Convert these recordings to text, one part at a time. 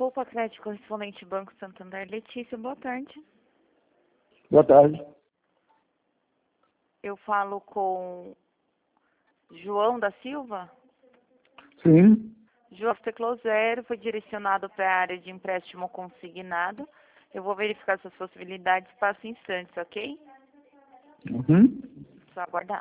Alô, Pacred, correspondente Banco Santander. Letícia, boa tarde. Boa tarde. Eu falo com João da Silva. Sim. João teclou 0, foi direcionado para a área de empréstimo consignado. Eu vou verificar suas possibilidades, passo instantes, ok? Uhum. Só aguardar.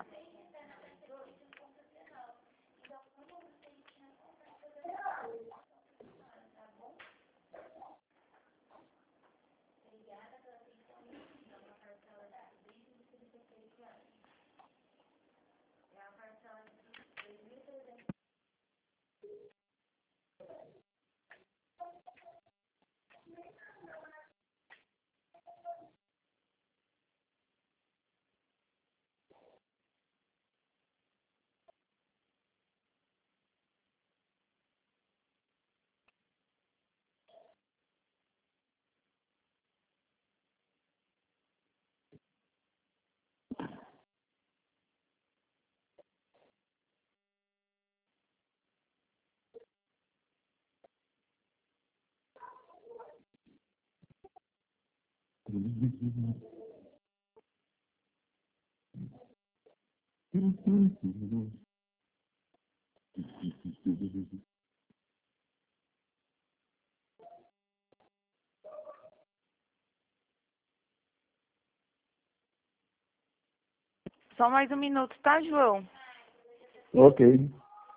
Só mais um minuto, tá, João? Ok.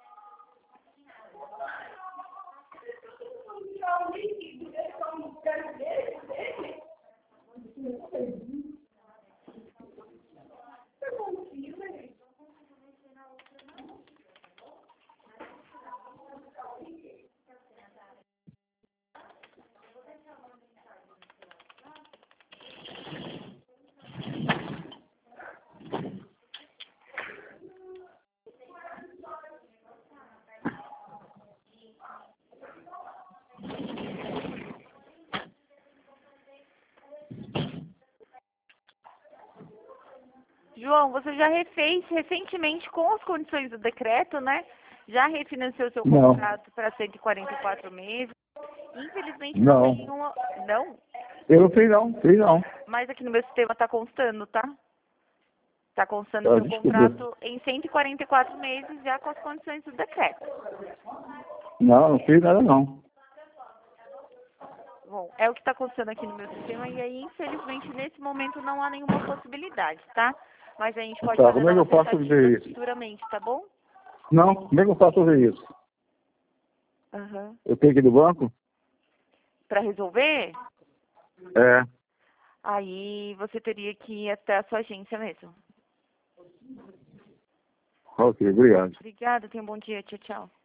João, você já refez recentemente com as condições do decreto, né? Já refinanciou seu Não. contrato para 144 meses. Infelizmente não Não. tem uma... Não? Eu não fiz não, fiz não. Mas aqui no meu sistema está constando, tá? Está constando Ah, seu desculpa. contrato em 144 meses já com as condições do decreto. Não fiz nada não. Bom, é o que está constando aqui no meu sistema e aí, infelizmente, nesse momento não há nenhuma possibilidade, tá? Mas a gente pode Tá, fazer como é que eu novas posso ver tentativas isso? futuramente, tá bom? Não, como é que eu posso ver isso? Aham. Eu tenho que ir no banco? Para resolver, É. aí você teria que ir até a sua agência mesmo. Ok, obrigado. Obrigada, tenha um bom dia, tchau, tchau.